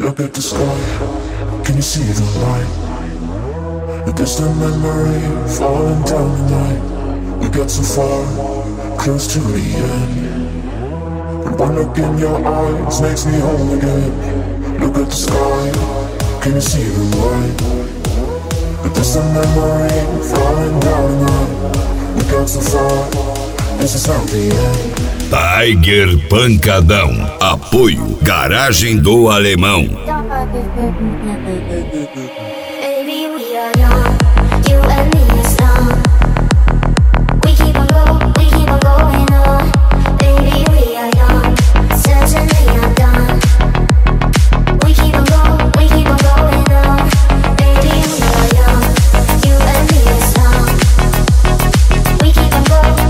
Look at the sky, can you see the light? A distant memory falling down the night. We got so far, close to the end. And one look in your eyes makes me whole again. Look at the sky, can you see the light? A distant memory falling down the night. We got so far, this is not the end. Tiger Pancadão. Apoio Garagem do Alemão. Baby, we are young, you and me is young. We keep on going on. Baby, we are young, certainly not done. We keep on going on. Baby, we are young, you and me is young. We keep on going on.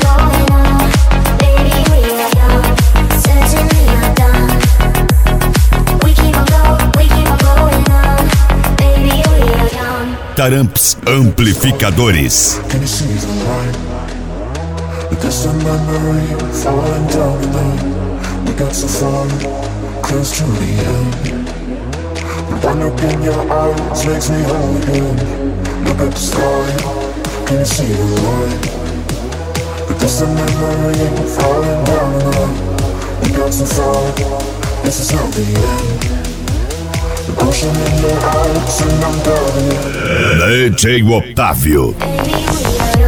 Baby, we are young, certainly not done. We keep on going on. Baby, we are young. Taramps Amplificadores. Can you see the light? A distant memory falling down the night. We got so far, close to the end. And one look in your eyes makes me whole again. Look at the sky, can you see the light? A distant memory falling down the night. We got so far, this is not the end. The ocean in your eyes and I'm diving in. DJ Otávio. Baby, we are